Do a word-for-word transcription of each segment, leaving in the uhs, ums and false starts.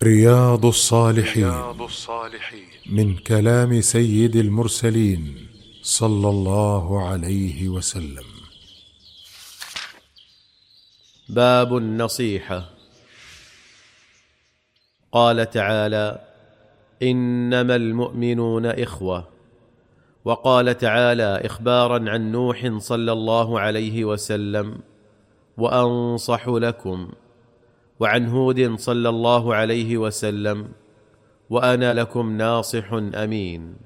رياض الصالحين من كلام سيد المرسلين صلى الله عليه وسلم. باب النصيحة. قال تعالى: إنما المؤمنون إخوة. وقال تعالى إخبارا عن نوح صلى الله عليه وسلم: وأنصح لكم. وعن هود صلى الله عليه وسلم: وأنا لكم ناصح أمين.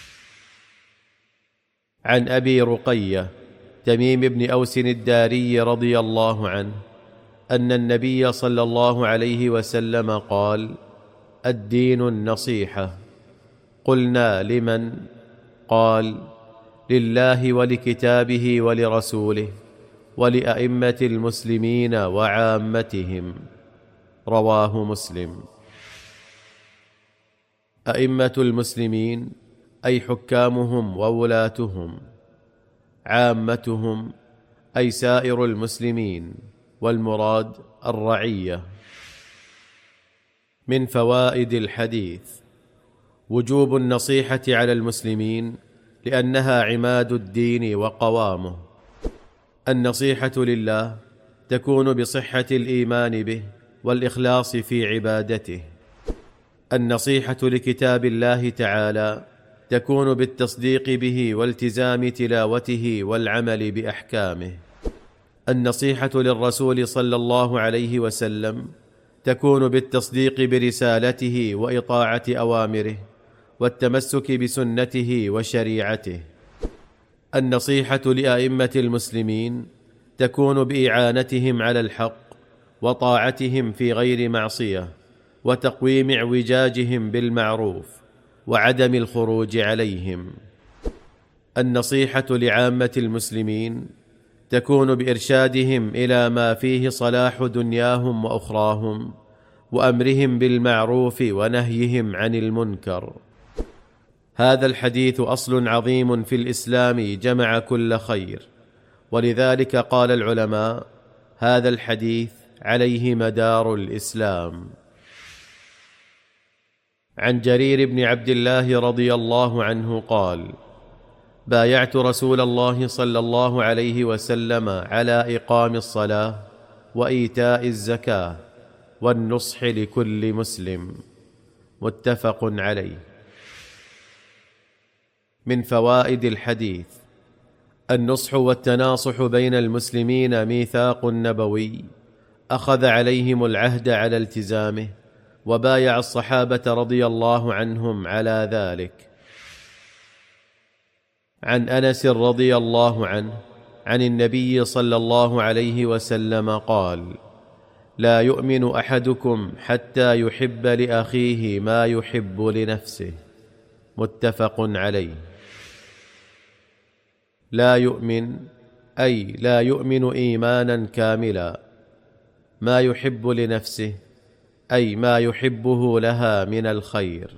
عن أبي رقية تميم بن أوس الداري رضي الله عنه أن النبي صلى الله عليه وسلم قال: الدين النصيحة. قلنا: لمن؟ قال: لله ولكتابه ولرسوله ولأئمة المسلمين وعامتهم. رواه مسلم. أئمة المسلمين أي حكامهم وولاتهم، عامتهم أي سائر المسلمين، والمراد الرعية. من فوائد الحديث: وجوب النصيحة على المسلمين لأنها عماد الدين وقوامه. النصيحة لله تكون بصحة الإيمان به والإخلاص في عبادته. النصيحة لكتاب الله تعالى تكون بالتصديق به والتزام تلاوته والعمل بأحكامه. النصيحة للرسول صلى الله عليه وسلم تكون بالتصديق برسالته وإطاعة أوامره والتمسك بسنته وشريعته. النصيحة لأئمة المسلمين تكون بإعانتهم على الحق وطاعتهم في غير معصية وتقويم اعوجاجهم بالمعروف وعدم الخروج عليهم. النصيحة لعامة المسلمين تكون بإرشادهم إلى ما فيه صلاح دنياهم وأخراهم وأمرهم بالمعروف ونهيهم عن المنكر. هذا الحديث أصل عظيم في الإسلام جمع كل خير، ولذلك قال العلماء: هذا الحديث عليه مدار الإسلام. عن جرير بن عبد الله رضي الله عنه قال: بايعت رسول الله صلى الله عليه وسلم على إقام الصلاة وإيتاء الزكاة والنصح لكل مسلم. متفق عليه. من فوائد الحديث: النصح والتناصح بين المسلمين ميثاق نبوي أخذ عليهم العهد على التزامه، وبايع الصحابة رضي الله عنهم على ذلك. عن أنس رضي الله عنه عن النبي صلى الله عليه وسلم قال: لا يؤمن أحدكم حتى يحب لأخيه ما يحب لنفسه. متفق عليه. لا يؤمن أي لا يؤمن إيمانا كاملا. ما يحب لنفسه أي ما يحبه لها من الخير.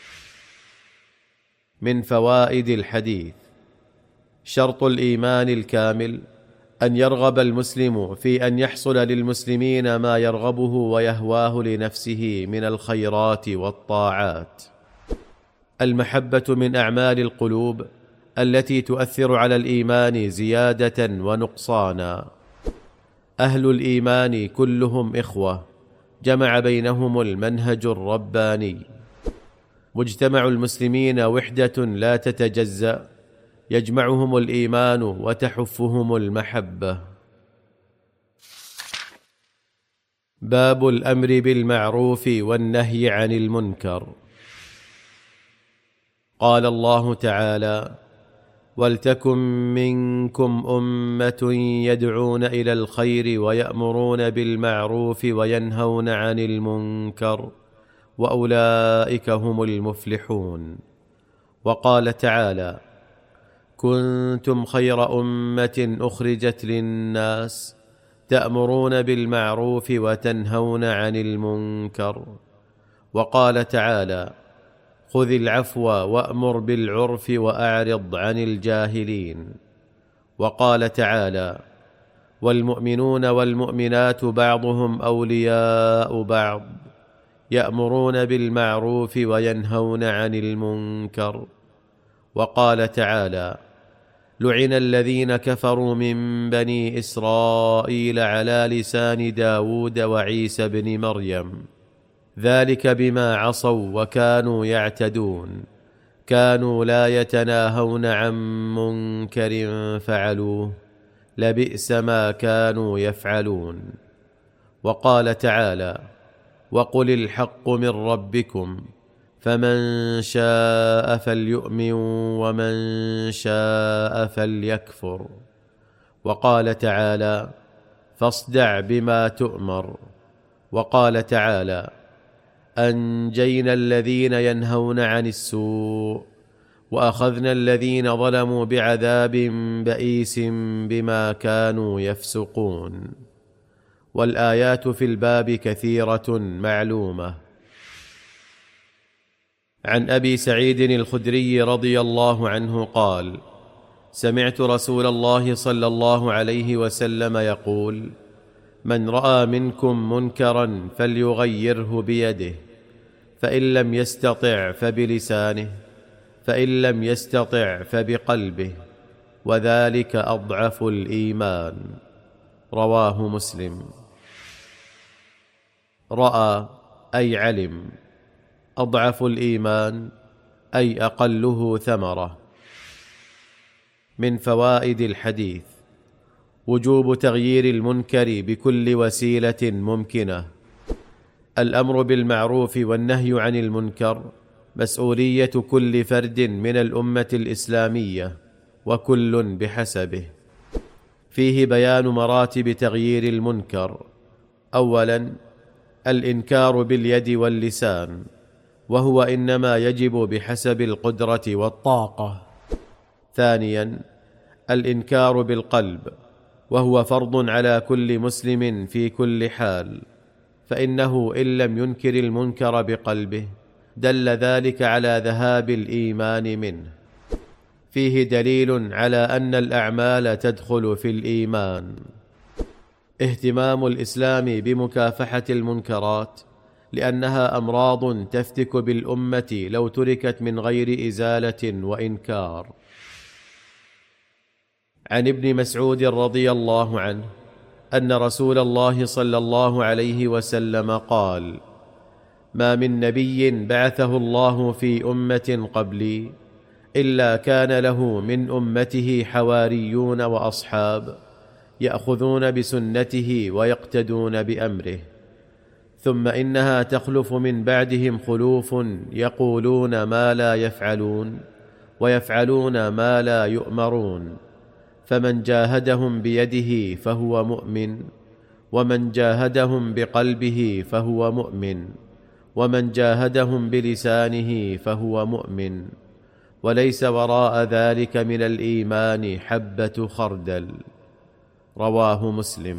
من فوائد الحديث: شرط الإيمان الكامل أن يرغب المسلم في أن يحصل للمسلمين ما يرغبه ويهواه لنفسه من الخيرات والطاعات. المحبة من أعمال القلوب التي تؤثر على الإيمان زيادة ونقصانا. أهل الإيمان كلهم إخوة، جمع بينهم المنهج الرباني. مجتمع المسلمين وحدة لا تتجزأ، يجمعهم الإيمان وتحفهم المحبة. باب الأمر بالمعروف والنهي عن المنكر. قال الله تعالى: ولتكن منكم أمة يدعون إلى الخير ويأمرون بالمعروف وينهون عن المنكر وأولئك هم المفلحون. وقال تعالى: كنتم خير أمة أخرجت للناس تأمرون بالمعروف وتنهون عن المنكر. وقال تعالى: خذ العفو وأمر بالعرف وأعرض عن الجاهلين. وقال تعالى: والمؤمنون والمؤمنات بعضهم أولياء بعض يأمرون بالمعروف وينهون عن المنكر. وقال تعالى: لعن الذين كفروا من بني إسرائيل على لسان داود وعيسى بن مريم، ذلك بما عصوا وكانوا يعتدون، كانوا لا يتناهون عن منكر فعلوه، لبئس ما كانوا يفعلون. وقال تعالى: وقل الحق من ربكم فمن شاء فليؤمن ومن شاء فليكفر. وقال تعالى: فاصدع بما تؤمر. وقال تعالى: أنجينا الذين ينهون عن السوء وأخذنا الذين ظلموا بعذاب بئيس بما كانوا يفسقون. والآيات في الباب كثيرة معلومة. عن أبي سعيد الخدري رضي الله عنه قال: سمعت رسول الله صلى الله عليه وسلم يقول: من رأى منكم منكرا فليغيره بيده، فإن لم يستطع فبلسانه، فإن لم يستطع فبقلبه، وذلك أضعف الإيمان. رواه مسلم. رأى أي علم، أضعف الإيمان أي أقله ثمرة. من فوائد الحديث: وجوب تغيير المنكر بكل وسيلة ممكنة. الأمر بالمعروف والنهي عن المنكر مسؤولية كل فرد من الأمة الإسلامية، وكل بحسبه. فيه بيان مراتب تغيير المنكر. أولاً: الإنكار باليد واللسان، وهو إنما يجب بحسب القدرة والطاقة. ثانياً: الإنكار بالقلب، وهو فرض على كل مسلم في كل حال، فإنه إن لم ينكر المنكر بقلبه دل ذلك على ذهاب الإيمان منه. فيه دليل على أن الأعمال تدخل في الإيمان. اهتمام الإسلام بمكافحة المنكرات، لأنها أمراض تفتك بالأمة لو تركت من غير إزالة وإنكار. عن ابن مسعود رضي الله عنه أن رسول الله صلى الله عليه وسلم قال: ما من نبي بعثه الله في أمة قبلي إلا كان له من أمته حواريون وأصحاب يأخذون بسنته ويقتدون بأمره، ثم إنها تخلف من بعدهم خلوف يقولون ما لا يفعلون ويفعلون ما لا يؤمرون، فمن جاهدهم بيده فهو مؤمن، ومن جاهدهم بقلبه فهو مؤمن، ومن جاهدهم بلسانه فهو مؤمن، وليس وراء ذلك من الإيمان حبة خردل. رواه مسلم.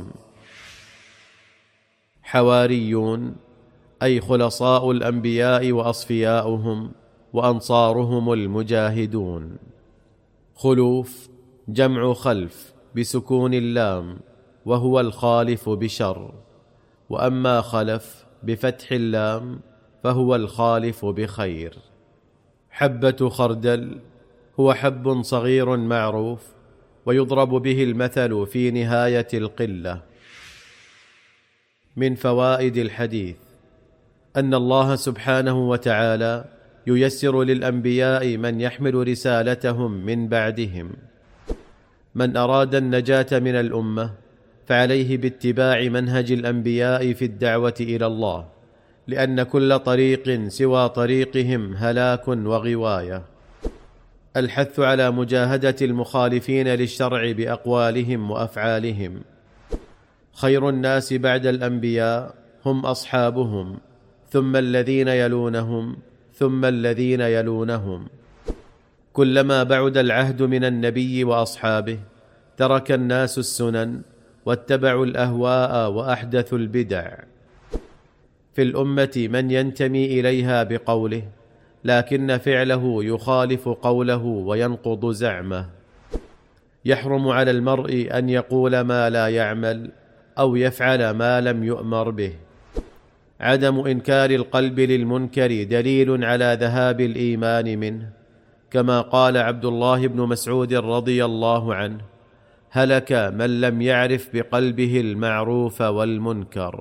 حواريون أي خلصاء الأنبياء وأصفياؤهم وأنصارهم المجاهدون. خلوف جمع خلف بسكون اللام، وهو الخالف بشر، وأما خلف بفتح اللام فهو الخالف بخير. حبة خردل هو حب صغير معروف، ويضرب به المثل في نهاية القلة. من فوائد الحديث أن الله سبحانه وتعالى ييسر للأنبياء من يحمل رسالتهم من بعدهم. من أراد النجاة من الأمة فعليه باتباع منهج الأنبياء في الدعوة إلى الله، لأن كل طريق سوى طريقهم هلاك وغواية. الحث على مجاهدة المخالفين للشرع بأقوالهم وأفعالهم. خير الناس بعد الأنبياء هم أصحابهم، ثم الذين يلونهم، ثم الذين يلونهم. كلما بعد العهد من النبي وأصحابه ترك الناس السنن واتبعوا الأهواء وأحدثوا البدع. في الأمة من ينتمي إليها بقوله، لكن فعله يخالف قوله وينقض زعمه. يحرم على المرء أن يقول ما لا يعمل أو يفعل ما لم يؤمر به. عدم إنكار القلب للمنكر دليل على ذهاب الإيمان منه، كما قال عبد الله بن مسعود رضي الله عنه: هلك من لم يعرف بقلبه المعروف والمنكر.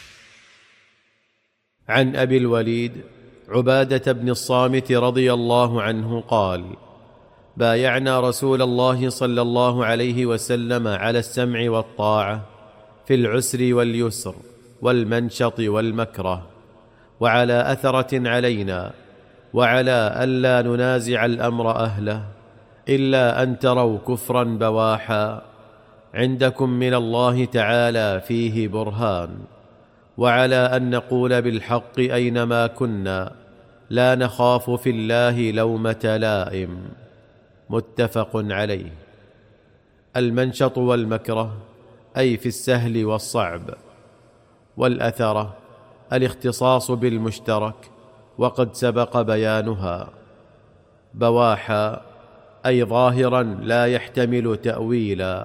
عن أبي الوليد عبادة بن الصامت رضي الله عنه قال: بايعنا رسول الله صلى الله عليه وسلم على السمع والطاعة في العسر واليسر والمنشط والمكره، وعلى أثرة علينا، وعلى ألا ننازع الأمر أهله إلا أن تروا كفرا بواحا عندكم من الله تعالى فيه برهان، وعلى أن نقول بالحق أينما كنا لا نخاف في الله لومة لائم. متفق عليه. المنشط والمكره أي في السهل والصعب، والأثرة الاختصاص بالمشترك وقد سبق بيانها. بواحا أي ظاهرا لا يحتمل تأويلا.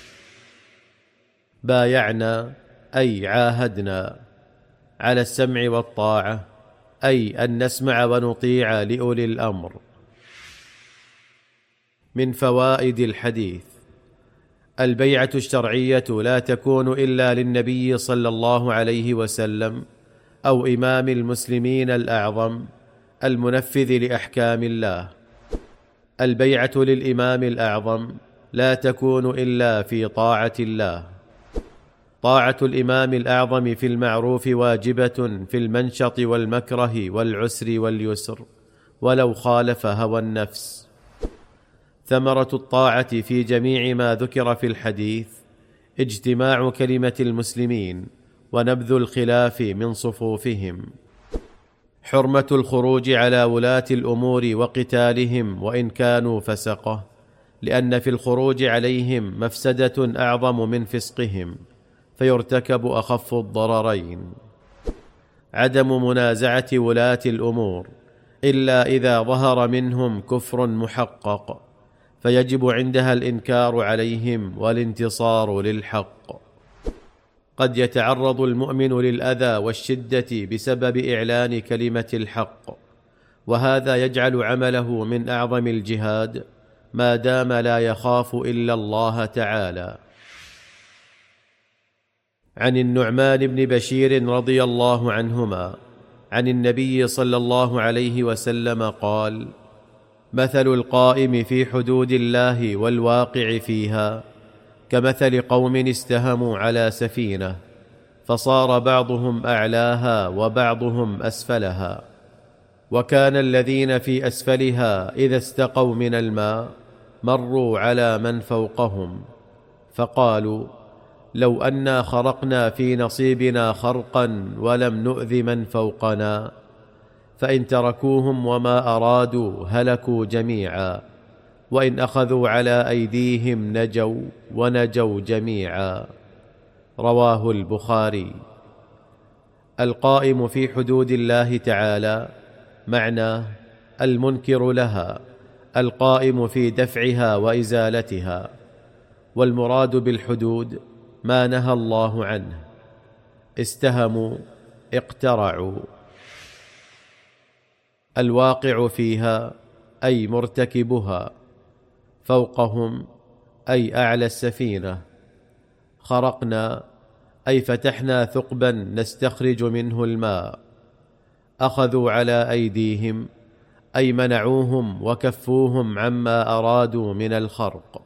بايعنا أي عاهدنا على السمع والطاعة، أي أن نسمع ونطيع لأولي الأمر. من فوائد الحديث: البيعة الشرعية لا تكون إلا للنبي صلى الله عليه وسلم أو إمام المسلمين الأعظم المنفذ لأحكام الله. البيعة للإمام الأعظم لا تكون إلا في طاعة الله. طاعة الإمام الأعظم في المعروف واجبة في المنشط والمكره والعسر واليسر، ولو خالف هوى النفس. ثمرة الطاعة في جميع ما ذكر في الحديث اجتماع كلمة المسلمين ونبذ الخلاف من صفوفهم. حرمة الخروج على ولاة الأمور وقتالهم وإن كانوا فسقة، لأن في الخروج عليهم مفسدة أعظم من فسقهم، فيرتكب أخف الضررين. عدم منازعة ولاة الأمور إلا إذا ظهر منهم كفر محقق، فيجب عندها الإنكار عليهم والانتصار للحق. قد يتعرض المؤمن للأذى والشدة بسبب إعلان كلمة الحق، وهذا يجعل عمله من أعظم الجهاد ما دام لا يخاف إلا الله تعالى. عن النعمان بن بشير رضي الله عنهما عن النبي صلى الله عليه وسلم قال: مثل القائم في حدود الله والواقع فيها كمثل قوم استهموا على سفينة، فصار بعضهم أعلاها وبعضهم أسفلها، وكان الذين في أسفلها إذا استقوا من الماء مروا على من فوقهم، فقالوا: لو أنا خرقنا في نصيبنا خرقا ولم نؤذ من فوقنا، فإن تركوهم وما أرادوا هلكوا جميعا، وإن أخذوا على أيديهم نجوا ونجوا جميعا. رواه البخاري. القائم في حدود الله تعالى معناه المنكر لها، القائم في دفعها وإزالتها، والمراد بالحدود ما نهى الله عنه. استهموا، اقترعوا. الواقع فيها أي مرتكبها، فوقهم أي أعلى السفينة. خرقنا أي فتحنا ثقبا نستخرج منه الماء. أخذوا على أيديهم أي منعوهم وكفوهم عما أرادوا من الخرق.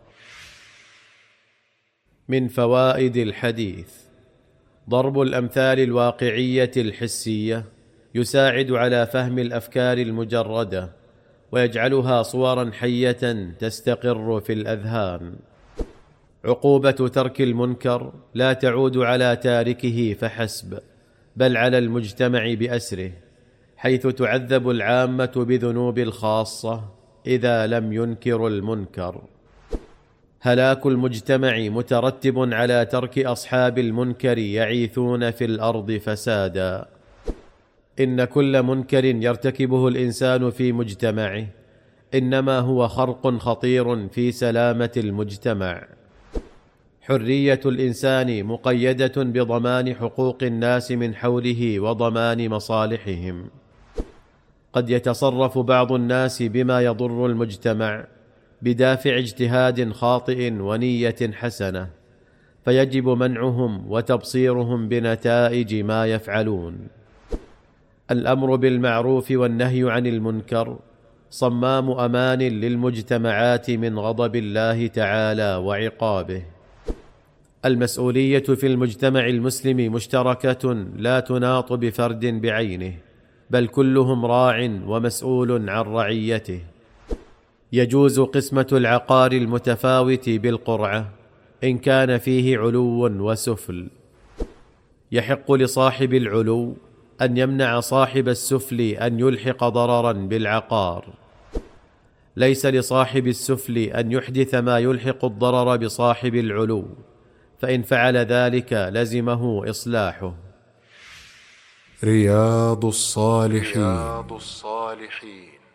من فوائد الحديث: ضرب الأمثال الواقعية الحسية يساعد على فهم الأفكار المجردة، ويجعلها صورا حية تستقر في الأذهان. عقوبة ترك المنكر لا تعود على تاركه فحسب، بل على المجتمع بأسره، حيث تعذب العامة بذنوب الخاصة إذا لم ينكروا المنكر. هلاك المجتمع مترتب على ترك أصحاب المنكر يعيثون في الأرض فسادا. إن كل منكر يرتكبه الإنسان في مجتمعه إنما هو خرق خطير في سلامة المجتمع. حرية الإنسان مقيدة بضمان حقوق الناس من حوله وضمان مصالحهم. قد يتصرف بعض الناس بما يضر المجتمع بدافع اجتهاد خاطئ ونية حسنة، فيجب منعهم وتبصيرهم بنتائج ما يفعلون. الأمر بالمعروف والنهي عن المنكر صمام أمان للمجتمعات من غضب الله تعالى وعقابه. المسؤولية في المجتمع المسلم مشتركة لا تناط بفرد بعينه، بل كلهم راع ومسؤول عن رعيته. يجوز قسمة العقار المتفاوت بالقرعة إن كان فيه علو وسفل. يحق لصاحب العلو أن يمنع صاحب السفل أن يلحق ضررا بالعقار. ليس لصاحب السفل أن يحدث ما يلحق الضرر بصاحب العلو، فإن فعل ذلك لزمه إصلاحه. رياض الصالحين, رياض الصالحين